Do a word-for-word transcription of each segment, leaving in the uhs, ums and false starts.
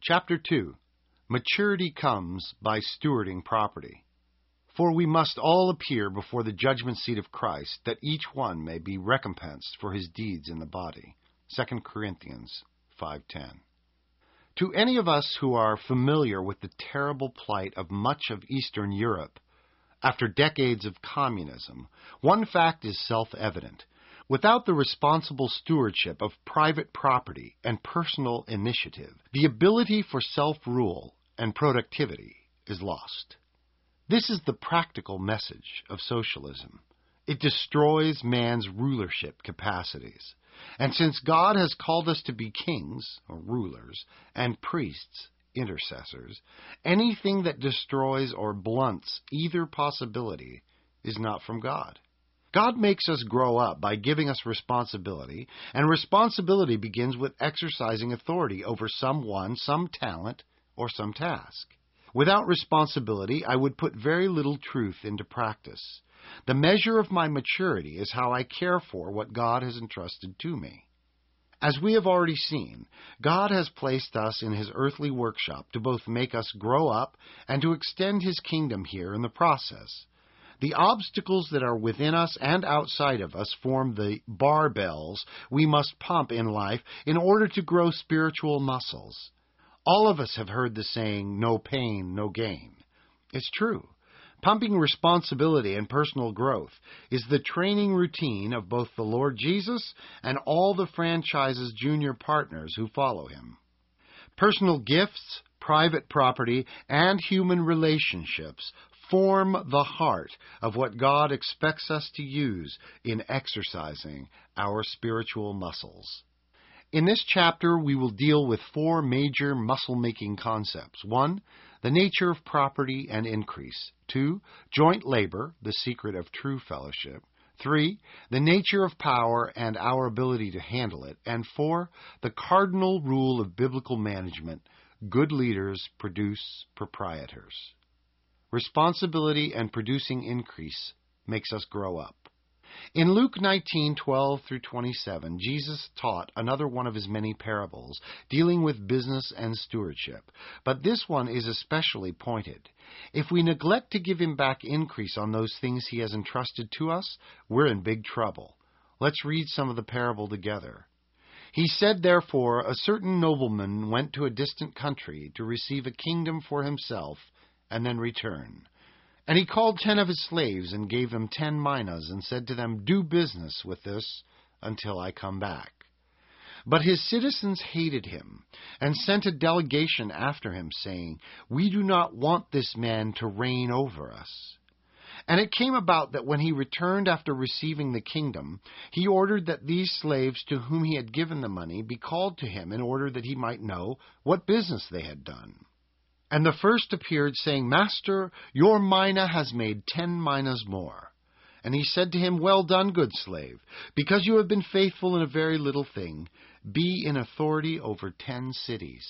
Chapter two. Maturity comes by stewarding property. For we must all appear before the judgment seat of Christ, that each one may be recompensed for his deeds in the body. Second Corinthians five ten. To any of us who are familiar with the terrible plight of much of Eastern Europe, after decades of communism, one fact is self-evident. Without the responsible stewardship of private property and personal initiative, the ability for self-rule and productivity is lost. This is the practical message of socialism. It destroys man's rulership capacities. And since God has called us to be kings, or rulers, and priests, intercessors, anything that destroys or blunts either possibility is not from God. God makes us grow up by giving us responsibility, and responsibility begins with exercising authority over someone, some talent, or some task. Without responsibility, I would put very little truth into practice. The measure of my maturity is how I care for what God has entrusted to me. As we have already seen, God has placed us in his earthly workshop to both make us grow up and to extend his kingdom here in the process. The obstacles that are within us and outside of us form the barbells we must pump in life in order to grow spiritual muscles. All of us have heard the saying, no pain, no gain. It's true. Pumping responsibility and personal growth is the training routine of both the Lord Jesus and all the franchise's junior partners who follow him. Personal gifts, private property, and human relationships form the heart of what God expects us to use in exercising our spiritual muscles. In this chapter, we will deal with four major muscle-making concepts. One, the nature of property and increase. Two, joint labor, the secret of true fellowship. Three, the nature of power and our ability to handle it. And four, the cardinal rule of biblical management, good leaders produce proprietors. Responsibility and producing increase makes us grow up. In Luke nineteen twelve through twenty-seven, Jesus taught another one of his many parables dealing with business and stewardship, but this one is especially pointed. If we neglect to give him back increase on those things he has entrusted to us, we're in big trouble. Let's read some of the parable together. He said, therefore, a certain nobleman went to a distant country to receive a kingdom for himself and then return. And he called ten of his slaves and gave them ten minas and said to them, do business with this until I come back. But his citizens hated him and sent a delegation after him, saying, we do not want this man to reign over us. And it came about that when he returned after receiving the kingdom, he ordered that these slaves to whom he had given the money be called to him in order that he might know what business they had done. And the first appeared, saying, Master, your mina has made ten minas more. And he said to him, well done, good slave, because you have been faithful in a very little thing, be in authority over ten cities.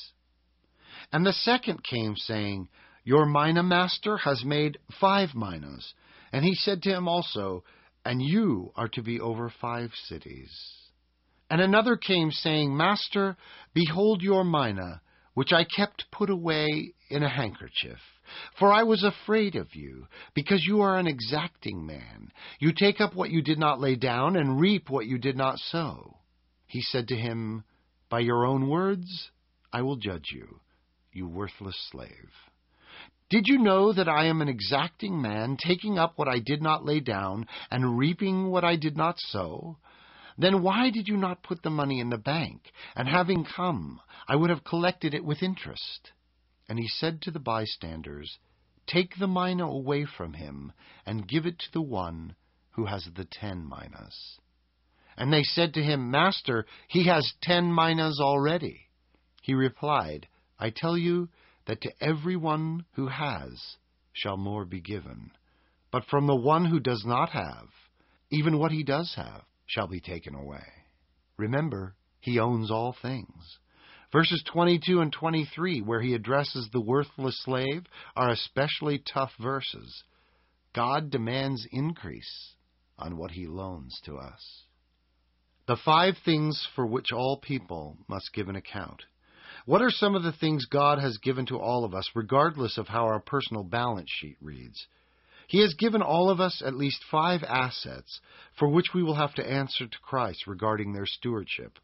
And the second came, saying, your mina, master, has made five minas. And he said to him also, and you are to be over five cities. And another came, saying, Master, behold your mina, which I kept put away in a handkerchief. For I was afraid of you, because you are an exacting man. You take up what you did not lay down, and reap what you did not sow. He said to him, by your own words I will judge you, you worthless slave. Did you know that I am an exacting man, taking up what I did not lay down, and reaping what I did not sow? Then why did you not put the money in the bank? And having come, I would have collected it with interest. And he said to the bystanders, take the mina away from him, and give it to the one who has the ten minas. And they said to him, Master, he has ten minas already. He replied, I tell you that to every one who has shall more be given. But from the one who does not have, even what he does have shall be taken away. Remember, he owns all things. Verses twenty-two and twenty-three, where he addresses the worthless slave, are especially tough verses. God demands increase on what he loans to us. The five things for which all people must give an account. What are some of the things God has given to all of us, regardless of how our personal balance sheet reads? He has given all of us at least five assets for which we will have to answer to Christ regarding their stewardship.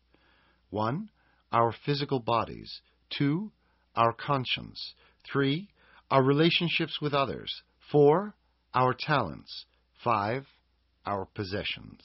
One, our physical bodies. Two, our conscience. Three, our relationships with others. Four, our talents. Five, our possessions.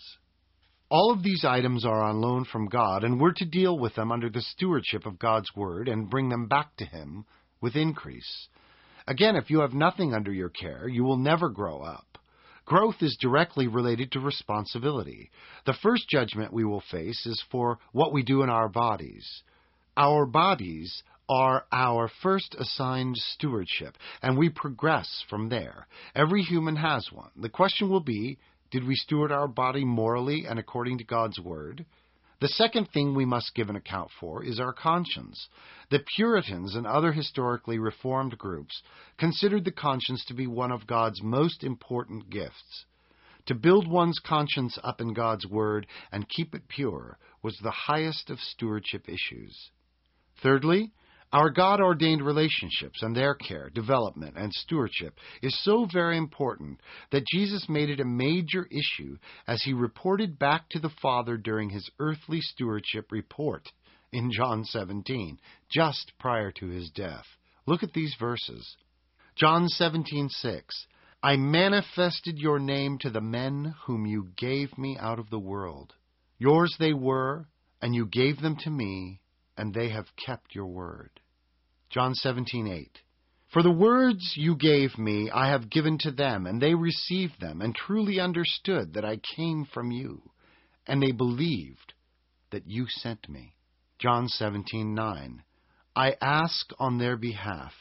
All of these items are on loan from God, and we're to deal with them under the stewardship of God's Word and bring them back to Him with increase. Again, if you have nothing under your care, you will never grow up. Growth is directly related to responsibility. The first judgment we will face is for what we do in our bodies. Our bodies are our first assigned stewardship, and we progress from there. Every human has one. The question will be, did we steward our body morally and according to God's Word? The second thing we must give an account for is our conscience. The Puritans and other historically reformed groups considered the conscience to be one of God's most important gifts. To build one's conscience up in God's Word and keep it pure was the highest of stewardship issues. Thirdly, our God-ordained relationships and their care, development, and stewardship is so very important that Jesus made it a major issue as he reported back to the Father during his earthly stewardship report in John seventeen, just prior to his death. Look at these verses. John seventeen six, I manifested your name to the men whom you gave me out of the world. Yours they were, and you gave them to me, and they have kept your word. John seventeen eight. For the words you gave me I have given to them, and they received them, and truly understood that I came from you, and they believed that you sent me. John seventeen nine. I ask on their behalf.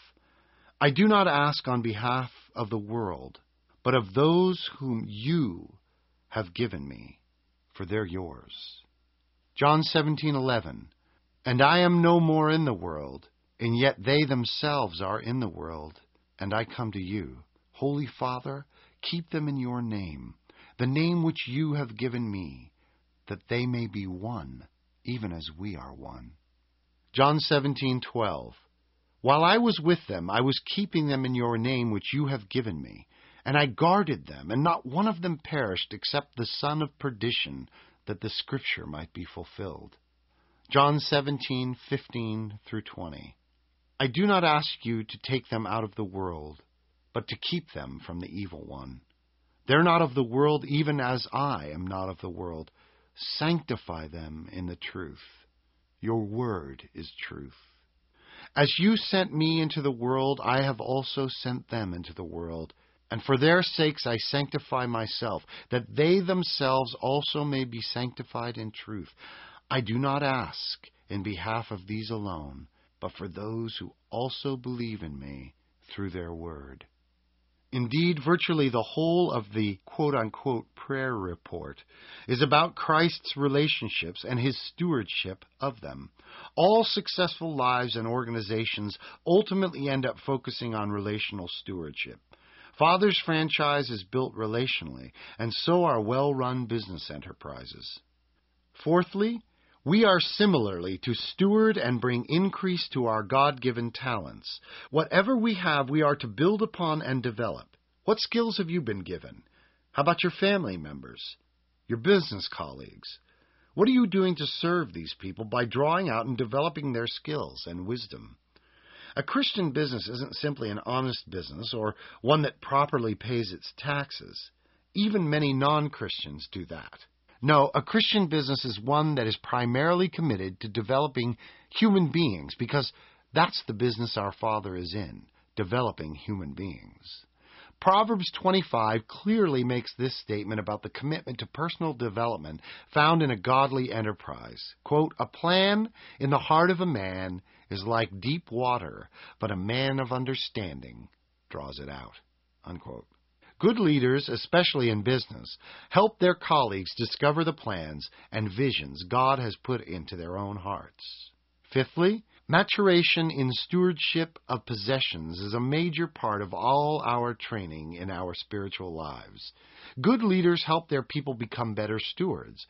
I do not ask on behalf of the world, but of those whom you have given me, for they're yours. John seventeen eleven. And I am no more in the world, and yet they themselves are in the world, and I come to you. Holy Father, keep them in your name, the name which you have given me, that they may be one, even as we are one. John seventeen twelve. While I was with them, I was keeping them in your name which you have given me, and I guarded them, and not one of them perished except the son of perdition, that the scripture might be fulfilled. John seventeen fifteen through twenty. I do not ask you to take them out of the world, but to keep them from the evil one. They're not of the world, even as I am not of the world. Sanctify them in the truth. Your word is truth. As you sent me into the world, I have also sent them into the world. And for their sakes I sanctify myself, that they themselves also may be sanctified in truth. I do not ask in behalf of these alone, but for those who also believe in me through their word. Indeed, virtually the whole of the quote-unquote prayer report is about Christ's relationships and his stewardship of them. All successful lives and organizations ultimately end up focusing on relational stewardship. Father's franchise is built relationally, and so are well-run business enterprises. Fourthly, we are similarly to steward and bring increase to our God-given talents. Whatever we have, we are to build upon and develop. What skills have you been given? How about your family members? Your business colleagues? What are you doing to serve these people by drawing out and developing their skills and wisdom? A Christian business isn't simply an honest business or one that properly pays its taxes. Even many non-Christians do that. No, a Christian business is one that is primarily committed to developing human beings, because that's the business our Father is in, developing human beings. Proverbs twenty-five clearly makes this statement about the commitment to personal development found in a godly enterprise. Quote, a plan in the heart of a man is like deep water, but a man of understanding draws it out. Unquote. Good leaders, especially in business, help their colleagues discover the plans and visions God has put into their own hearts. Fifthly, maturation in stewardship of possessions is a major part of all our training in our spiritual lives. Good leaders help their people become better stewards.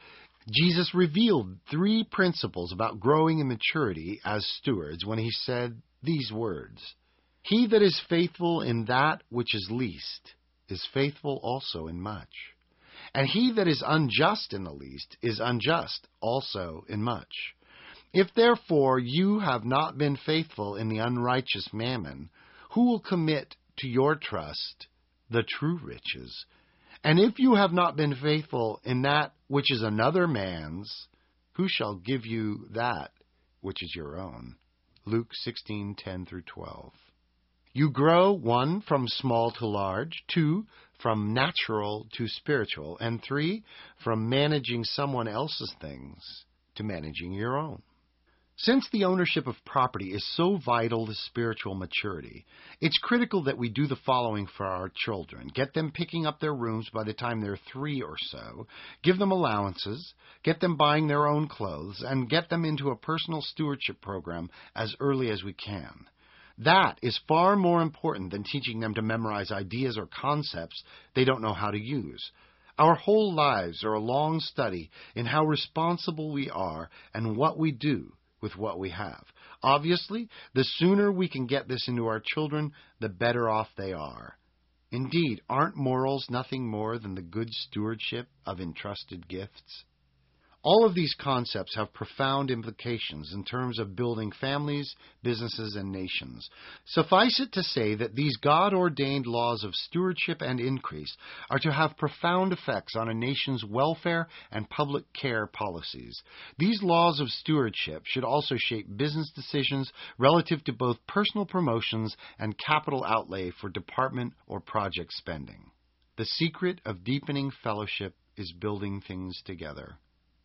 Jesus revealed three principles about growing in maturity as stewards when he said these words: "He that is faithful in that which is least is faithful also in much. And he that is unjust in the least is unjust also in much. If therefore you have not been faithful in the unrighteous mammon, who will commit to your trust the true riches? And if you have not been faithful in that which is another man's, who shall give you that which is your own?" Luke sixteen ten through twelve. You grow, one, from small to large, two, from natural to spiritual, and three, from managing someone else's things to managing your own. Since the ownership of property is so vital to spiritual maturity, it's critical that we do the following for our children. Get them picking up their rooms by the time they're three or so, give them allowances, get them buying their own clothes, and get them into a personal stewardship program as early as we can. That is far more important than teaching them to memorize ideas or concepts they don't know how to use. Our whole lives are a long study in how responsible we are and what we do with what we have. Obviously, the sooner we can get this into our children, the better off they are. Indeed, aren't morals nothing more than the good stewardship of entrusted gifts? All of these concepts have profound implications in terms of building families, businesses, and nations. Suffice it to say that these God-ordained laws of stewardship and increase are to have profound effects on a nation's welfare and public care policies. These laws of stewardship should also shape business decisions relative to both personal promotions and capital outlay for department or project spending. The secret of deepening fellowship is building things together.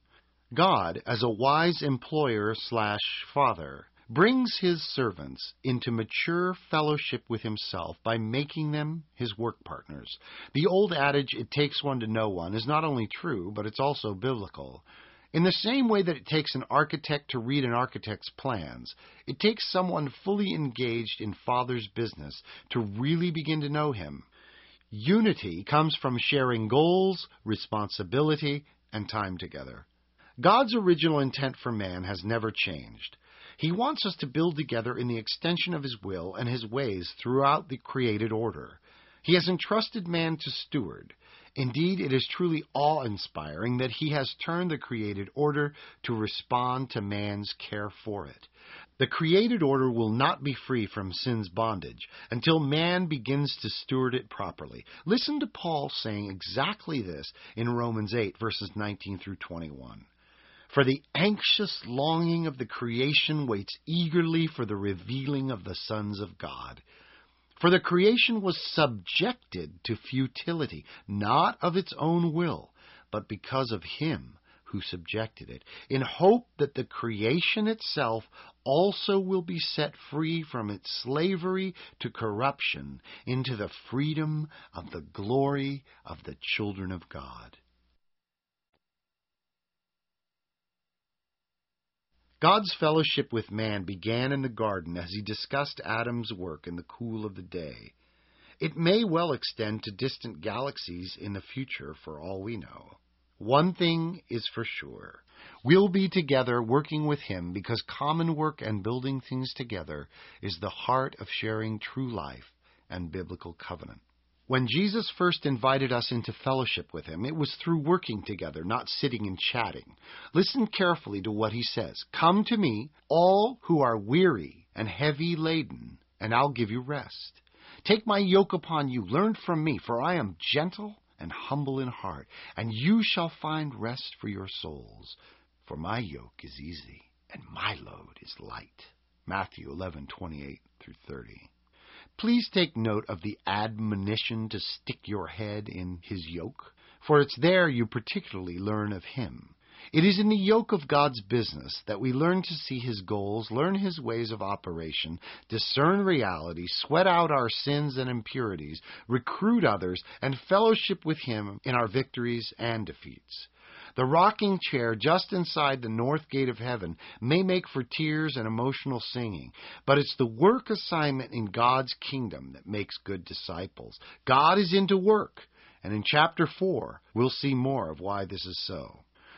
God, as a wise employer slash father, brings his servants into mature fellowship with himself by making them his work partners. The old adage, "it takes one to know one," is not only true, but it's also biblical. In the same way that it takes an architect to read an architect's plans, it takes someone fully engaged in Father's business to really begin to know him. Unity comes from sharing goals, responsibility, and time together. God's original intent for man has never changed. He wants us to build together in the extension of his will and his ways throughout the created order. He has entrusted man to steward. Indeed, it is truly awe-inspiring that he has turned the created order to respond to man's care for it. The created order will not be free from sin's bondage until man begins to steward it properly. Listen to Paul saying exactly this in Romans eight, verses nineteen through twenty-one. "For the anxious longing of the creation waits eagerly for the revealing of the sons of God. For the creation was subjected to futility, not of its own will, but because of him who subjected it, in hope that the creation itself also will be set free from its slavery to corruption into the freedom of the glory of the children of God." God's fellowship with man began in the garden as he discussed Adam's work in the cool of the day. It may well extend to distant galaxies in the future for all we know. One thing is for sure. We'll be together working with him because common work and building things together is the heart of sharing true life and biblical covenant. When Jesus first invited us into fellowship with him, it was through working together, not sitting and chatting. Listen carefully to what he says. "Come to me, all who are weary and heavy laden, and I'll give you rest. Take my yoke upon you, learn from me, for I am gentle and humble in heart, and you shall find rest for your souls. For my yoke is easy, and my load is light." Matthew eleven twenty-eight through thirty. Please take note of the admonition to stick your head in his yoke, for it's there you particularly learn of him. It is in the yoke of God's business that we learn to see his goals, learn his ways of operation, discern reality, sweat out our sins and impurities, recruit others, and fellowship with him in our victories and defeats. The rocking chair just inside the north gate of heaven may make for tears and emotional singing, but it's the work assignment in God's kingdom that makes good disciples. God is into work, and in chapter four, we'll see more of why this is so.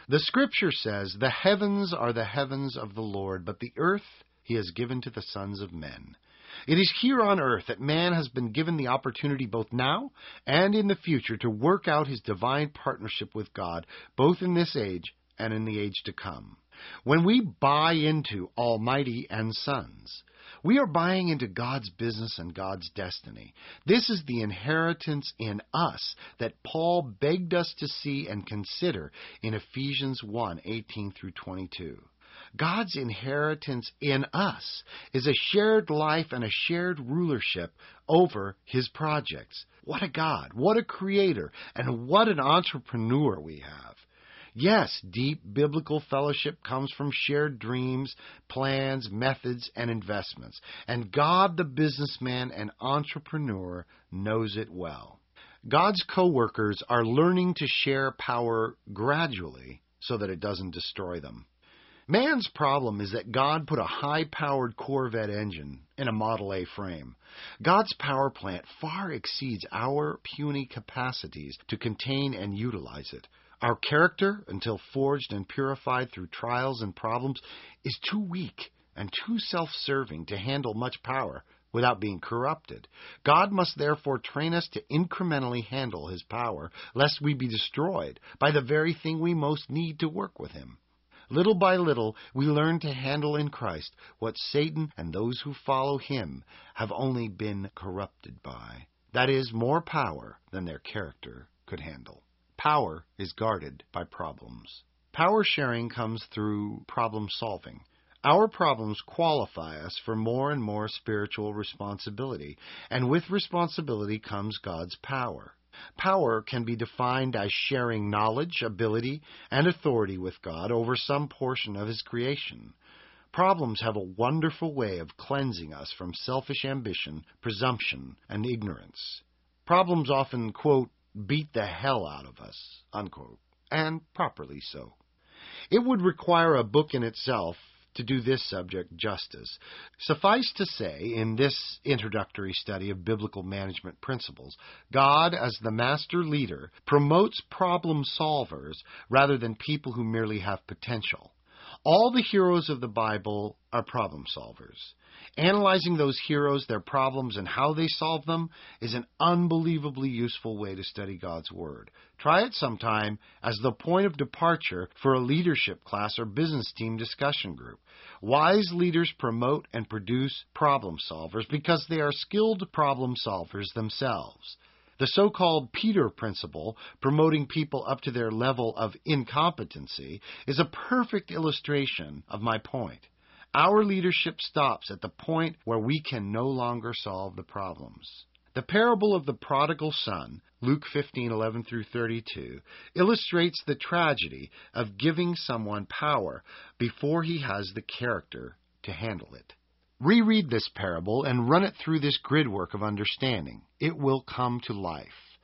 The Scripture says, "The heavens are the heavens of the Lord, but the earth he has given to the sons of men." It is here on earth that man has been given the opportunity both now and in the future to work out his divine partnership with God, both in this age and in the age to come. When we buy into Almighty and Sons, we are buying into God's business and God's destiny. This is the inheritance in us that Paul begged us to see and consider in Ephesians one, eighteen through twenty-two. God's inheritance in us is a shared life and a shared rulership over his projects. What a God, what a creator, and what an entrepreneur we have. Yes, deep biblical fellowship comes from shared dreams, plans, methods, and investments. And God, the businessman and entrepreneur, knows it well. God's co-workers are learning to share power gradually so that it doesn't destroy them. Man's problem is that God put a high-powered Corvette engine in a Model A frame. God's power plant far exceeds our puny capacities to contain and utilize it. Our character, until forged and purified through trials and problems, is too weak and too self-serving to handle much power without being corrupted. God must therefore train us to incrementally handle his power, lest we be destroyed by the very thing we most need to work with him. Little by little, we learn to handle in Christ what Satan and those who follow him have only been corrupted by. That is, more power than their character could handle. Power is guarded by problems. Power sharing comes through problem solving. Our problems qualify us for more and more spiritual responsibility, and with responsibility comes God's power. Power can be defined as sharing knowledge, ability, and authority with God over some portion of his creation. Problems have a wonderful way of cleansing us from selfish ambition, presumption, and ignorance. Problems often, quote, beat the hell out of us, unquote, and properly so. It would require a book in itself to do this subject justice. Suffice to say, in this introductory study of biblical management principles, God, as the master leader, promotes problem solvers rather than people who merely have potential. All the heroes of the Bible are problem solvers. Analyzing those heroes, their problems, and how they solve them is an unbelievably useful way to study God's Word. Try it sometime as the point of departure for a leadership class or business team discussion group. Wise leaders promote and produce problem solvers because they are skilled problem solvers themselves. The so-called Peter Principle, promoting people up to their level of incompetency, is a perfect illustration of my point. Our leadership stops at the point where we can no longer solve the problems. The parable of the prodigal son, Luke fifteen, eleven through thirty-two, illustrates the tragedy of giving someone power before he has the character to handle it. Reread this parable and run it through this gridwork of understanding. It will come to life.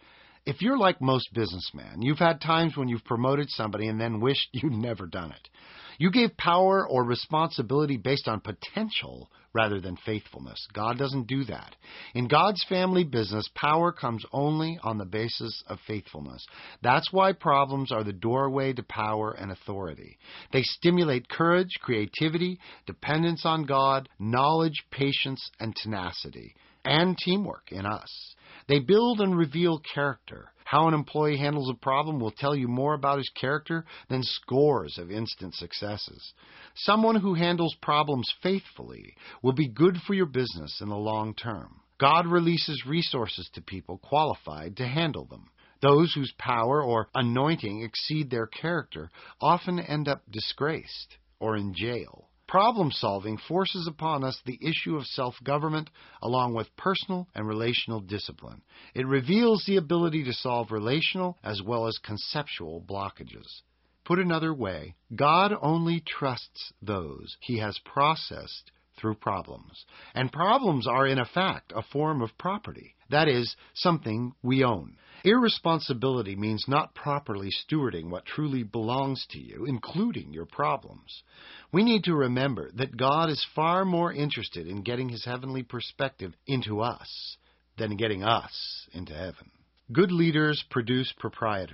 If you're like most businessmen, you've had times when you've promoted somebody and then wished you'd never done it. You gave power or responsibility based on potential rather than faithfulness. God doesn't do that. In God's family business, power comes only on the basis of faithfulness. That's why problems are the doorway to power and authority. They stimulate courage, creativity, dependence on God, knowledge, patience, and tenacity, and teamwork in us. They build and reveal character. How an employee handles a problem will tell you more about his character than scores of instant successes. Someone who handles problems faithfully will be good for your business in the long term. God releases resources to people qualified to handle them. Those whose power or anointing exceed their character often end up disgraced or in jail. Problem solving forces upon us the issue of self-government along with personal and relational discipline. It reveals the ability to solve relational as well as conceptual blockages. Put another way, God only trusts those he has processed through problems. And problems are in fact a form of property. That is, something we own. Irresponsibility means not properly stewarding what truly belongs to you, including your problems. We need to remember that God is far more interested in getting his heavenly perspective into us than getting us into heaven. Good leaders produce proprietors.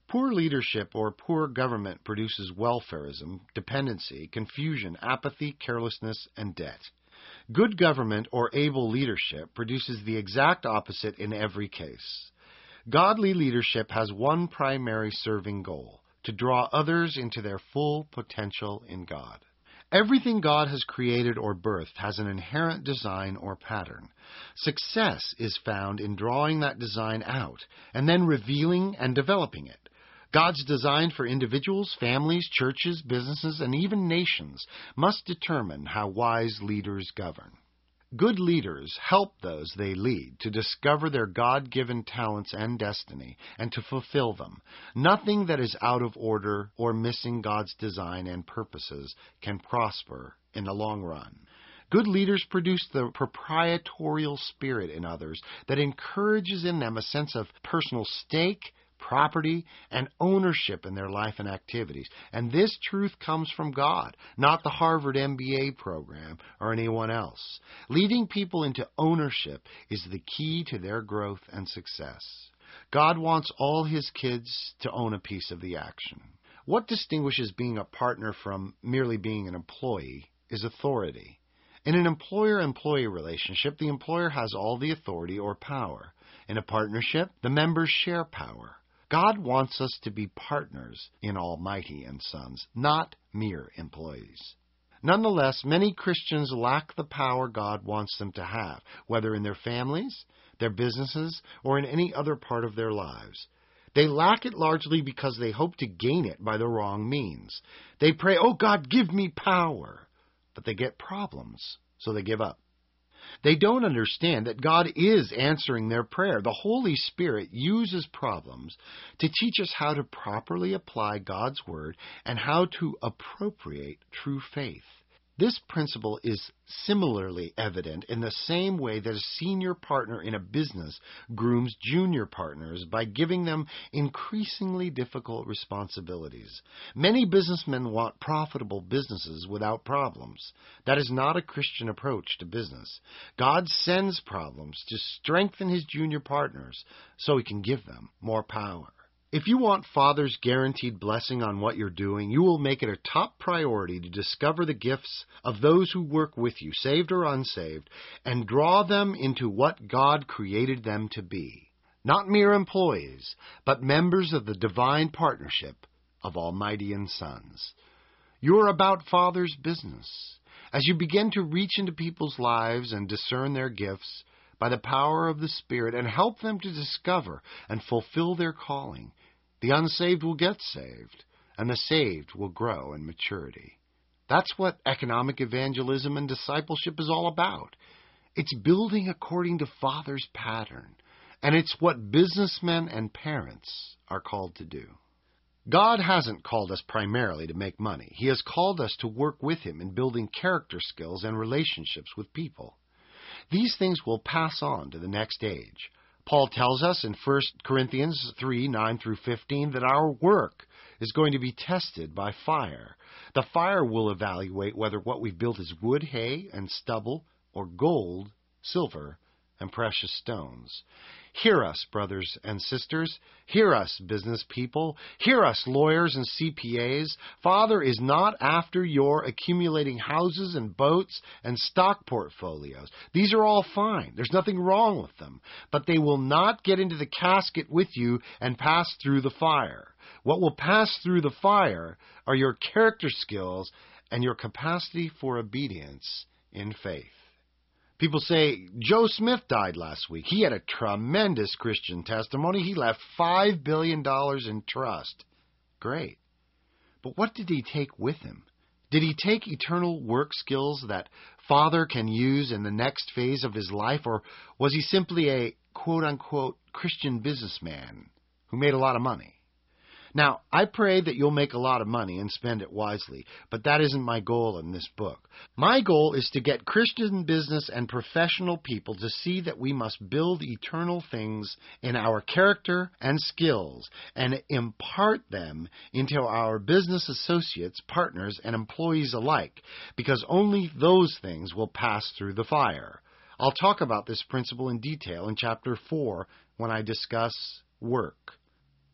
Poor leadership or poor government produces welfarism, dependency, confusion, apathy, carelessness, and debt. Good government or able leadership produces the exact opposite in every case. Godly leadership has one primary serving goal: to draw others into their full potential in God. Everything God has created or birthed has an inherent design or pattern. Success is found in drawing that design out and then revealing and developing it. God's design for individuals, families, churches, businesses, and even nations must determine how wise leaders govern. Good leaders help those they lead to discover their God-given talents and destiny and to fulfill them. Nothing that is out of order or missing God's design and purposes can prosper in the long run. Good leaders produce the proprietorial spirit in others that encourages in them a sense of personal stake, property, and ownership in their life and activities. And this truth comes from God, not the Harvard M B A program or anyone else. Leading people into ownership is the key to their growth and success. God wants all His kids to own a piece of the action. What distinguishes being a partner from merely being an employee is authority. In an employer-employee relationship, the employer has all the authority or power. In a partnership, the members share power. God wants us to be partners in Almighty and Sons, not mere employees. Nonetheless, many Christians lack the power God wants them to have, whether in their families, their businesses, or in any other part of their lives. They lack it largely because they hope to gain it by the wrong means. They pray, "Oh God, give me power," but they get problems, so they give up. They don't understand that God is answering their prayer. The Holy Spirit uses problems to teach us how to properly apply God's Word and how to appropriate true faith. This principle is similarly evident in the same way that a senior partner in a business grooms junior partners by giving them increasingly difficult responsibilities. Many businessmen want profitable businesses without problems. That is not a Christian approach to business. God sends problems to strengthen His junior partners so He can give them more power. If you want Father's guaranteed blessing on what you're doing, you will make it a top priority to discover the gifts of those who work with you, saved or unsaved, and draw them into what God created them to be. Not mere employees, but members of the divine partnership of Almighty and Sons. You're about Father's business. As you begin to reach into people's lives and discern their gifts by the power of the Spirit and help them to discover and fulfill their calling, the unsaved will get saved, and the saved will grow in maturity. That's what economic evangelism and discipleship is all about. It's building according to Father's pattern, and it's what businessmen and parents are called to do. God hasn't called us primarily to make money. He has called us to work with Him in building character skills and relationships with people. These things will pass on to the next age. Paul tells us in First Corinthians three, nine through fifteen that our work is going to be tested by fire. The fire will evaluate whether what we've built is wood, hay, and stubble, or gold, silver, and precious stones. Hear us, brothers and sisters. Hear us, business people. Hear us, lawyers and C P As. Father is not after your accumulating houses and boats and stock portfolios. These are all fine. There's nothing wrong with them. But they will not get into the casket with you and pass through the fire. What will pass through the fire are your character skills and your capacity for obedience in faith. People say, Joe Smith died last week. He had a tremendous Christian testimony. He left five billion dollars in trust. Great. But what did he take with him? Did he take eternal work skills that Father can use in the next phase of his life? Or was he simply a quote-unquote Christian businessman who made a lot of money? Now, I pray that you'll make a lot of money and spend it wisely, but that isn't my goal in this book. My goal is to get Christian business and professional people to see that we must build eternal things in our character and skills and impart them into our business associates, partners, and employees alike, because only those things will pass through the fire. I'll talk about this principle in detail in chapter four when I discuss work.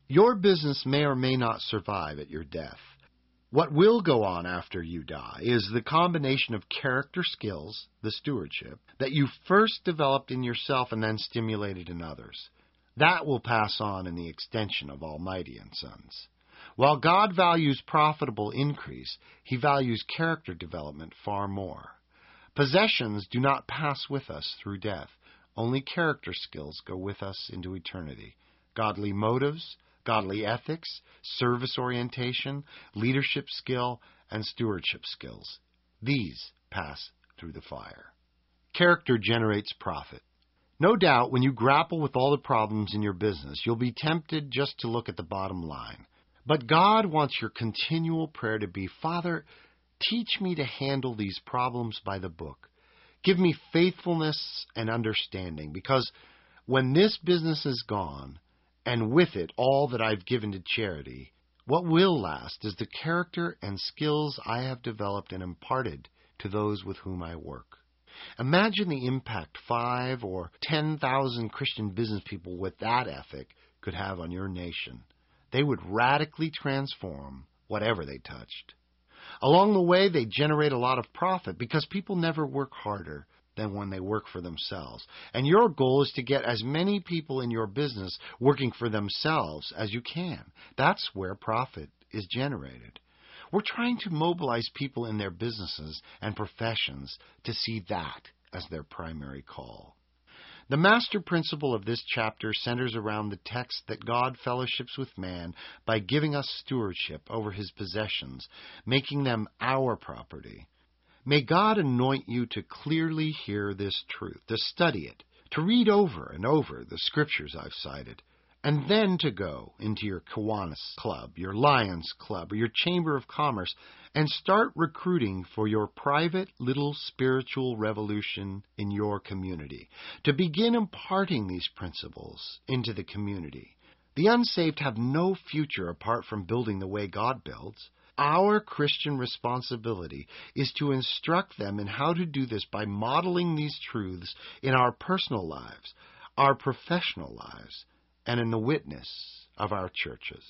Your business may or may not survive at your death. What will go on after you die is the combination of character skills, the stewardship, that you first developed in yourself and then stimulated in others. That will pass on in the extension of Almighty and Sons. While God values profitable increase, He values character development far more. Possessions do not pass with us through death. Only character skills go with us into eternity. Godly motives, godly ethics, service orientation, leadership skill, and stewardship skills. These pass through the fire. Character generates profit. No doubt, when you grapple with all the problems in your business, you'll be tempted just to look at the bottom line. But God wants your continual prayer to be, Father, teach me to handle these problems by the book. Give me faithfulness and understanding, because when this business is gone, and with it all that I've given to charity, what will last is the character and skills I have developed and imparted to those with whom I work. Imagine the impact five or ten thousand Christian business people with that ethic could have on your nation. They would radically transform whatever they touched. Along the way, they generate a lot of profit because people never work harder than when they work for themselves. And your goal is to get as many people in your business working for themselves as you can. That's where profit is generated. We're trying to mobilize people in their businesses and professions to see that as their primary call. The master principle of this chapter centers around the text that God fellowships with man by giving us stewardship over His possessions, making them our property. May God anoint you to clearly hear this truth, to study it, to read over and over the scriptures I've cited, and then to go into your Kiwanis Club, your Lions Club, or your Chamber of Commerce and start recruiting for your private little spiritual revolution in your community, to begin imparting these principles into the community. The unsaved have no future apart from building the way God builds. Our Christian responsibility is to instruct them in how to do this by modeling these truths in our personal lives, our professional lives, and in the witness of our churches.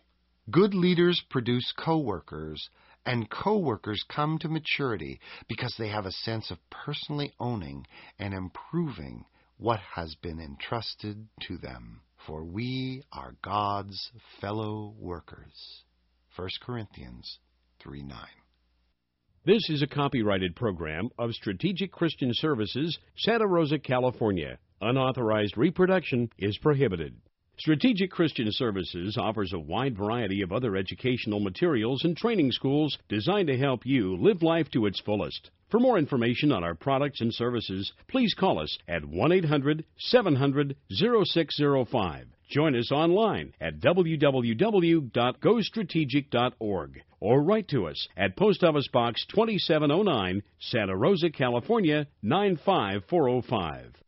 Good leaders produce co-workers, and co-workers come to maturity because they have a sense of personally owning and improving what has been entrusted to them. For we are God's fellow workers. First Corinthians three nine. This is a copyrighted program of Strategic Christian Services, Santa Rosa, California. Unauthorized reproduction is prohibited. Strategic Christian Services offers a wide variety of other educational materials and training schools designed to help you live life to its fullest. For more information on our products and services, please call us at one eight hundred seven hundred oh six oh five. Join us online at w w w dot go strategic dot org or write to us at Post Office Box twenty-seven oh nine, Santa Rosa, California nine five four oh five.